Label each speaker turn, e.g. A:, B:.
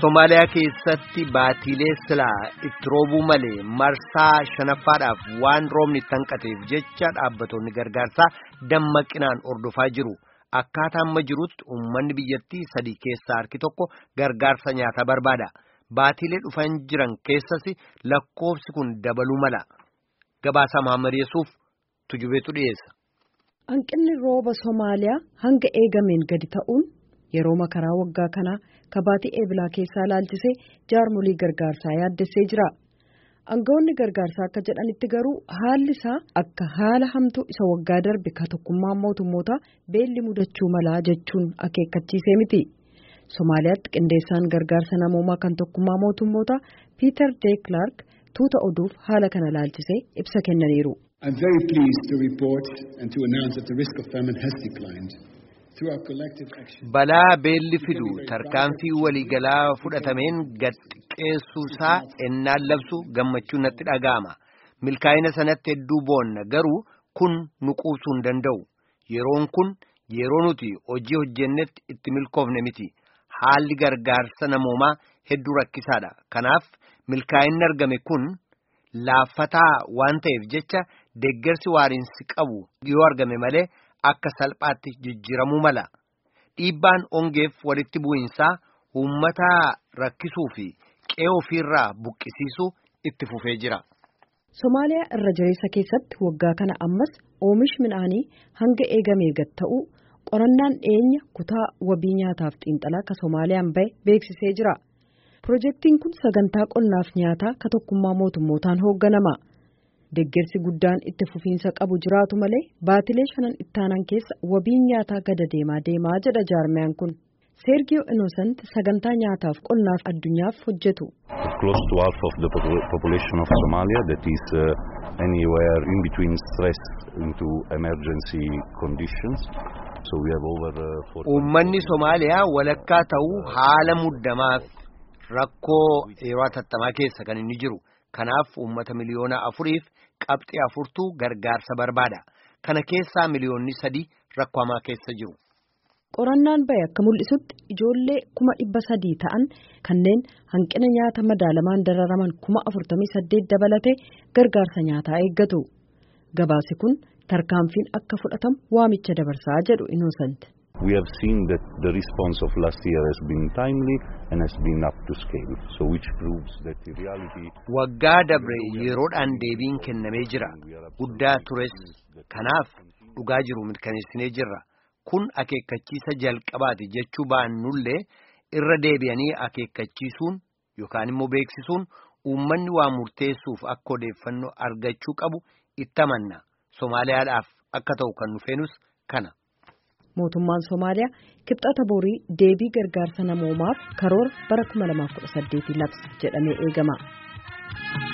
A: Somaaliyaa keessatti baatiilee silaa itti roobuu malee marsaa shanaffaadhaaf waan roobni tanqateef jecha dhaabbattoonni gargaarsaa dammaqinaan ordofaa jiru. Akkaataa amma jirutti uummanni biyyattii sadii keessaa harki tokko gargaarsa nyaataa barbaada. Baatiilee dhufan jiran keessas lakkoofsi kun dabaluu mala. Gabaasaa Mahammad Yesuuf tujubeetu dhiyeessa.
B: Hanqinni rooba Somaaliyaa hanga eegameen gadi ta'uun yeroo makaraa waggaa kanaa kabaatii eebilaa keessaa laalchisee jaarmolii gargaarsaa yaaddessee jira. Aangawoonni gargaarsaa akka jedhanitti garuu haalli isaa akka haala hamtuu isa waggaa darbe ka tokkummaa mootummootaa beelli mudachuu malaa jechuun akeekkachiisee miti. Somaaliyaatti qindeessaan gargaarsa namoomaa kan tokkummaa mootummootaa Peter De Klerk tuuta oduuf haala kana laalchisee ibsa kennaniiru.
C: I'm very pleased to report and to announce that the risk of famine has declined.
A: Balaa beelli fidu tarkaanfii waliigalaa fudhatameen gad xiqqeessuusaa ennaan labsu gammachuun natti dhaga'ama. Milkaa'ina sanatti hedduu boonna garuu kun nu quubsuu hin danda'u. Yeroon kun yeroo nuti hojii hojjennetti itti milkoofne miti. Haalli gargaarsa namoomaa hedduu rakkisaadha. Kanaaf milkaa'inni argame kun laaffataa waan ta'eef jecha deeggarsi waariinsi qabu yoo argame malee. Akka salphaatti jijjiiramuu mala. Dhiibbaan ongeef walitti bu'iinsaa uummata rakkisuu fi qe'ee ofiirraa buqqisiisuu itti fufee jira.
B: Somaaliyaa irra jireessa keessatti waggaa kana ammas oomish midhaanii hanga eegamee gad ta'uu qorannaan dhiyeenya kutaa wabii nyaataaf xiinxalaa ka Somaaliyaan bahe beeksisee jira. Pirojektiin kun sagantaa qonnaaf nyaataa ka tokkummaa mootummootaan hoogganama. Deeggarsi guddaan itti fufiinsa qabu jiraatu malee baatilee shanan ittaanan keessa wabiin nyaataa gada deemaa jedha jaarmiyaan kun. Sergio Innocent sagantaa nyaataaf qonnaaf addunyaaf hojjetu.
D: Close to half of the population of Somalia that is anywhere in between stress into emergency conditions. So we have over
A: Uummanni Somaaliyaa walakkaa ta'uu haala muddamaaf rakkoo yeroo hatattamaa keessa kan inni jiru. Kanaaf uummata miliyoona 4.4 gargaarsa barbaada. Kana keessaa miliyoonni 3 rakkoo hamaa keessa jiru.
B: Qorannaan bahe akka mul'isutti ijoollee 300,000 ta'an kanneen hanqina nyaata madaalamaan dararaman 48,000 dabalatee gargaarsa nyaataa eeggatu. Gabaasi kun tarkaanfiin akka fudhatamu waamicha dabarsaa jedhu Innocent.
D: We have seen that the response of last year has been timely and has been up to scale. So which proves that in reality
A: waggaa dabre yeroodhaan deebiin kennamee jira. Guddaa tures kanaaf dhugaa jiru mirkaneessinee jirra. Kun akeekkachiisa jalqabaati jechuu baannullee irra deebi'anii akeekkachiisuun yookaan immoo beeksisuun uummanni waa murteessuuf akka odeeffannoo argachuu qabu itti amanna. Somaaliyaadhaaf akka ta'u kan nufeenus kana.
B: Mootummaan Somaaliyaa kibxata borii deebii gargaarsa namoomaaf karoora bara 2018 labsa jedhamee eegama.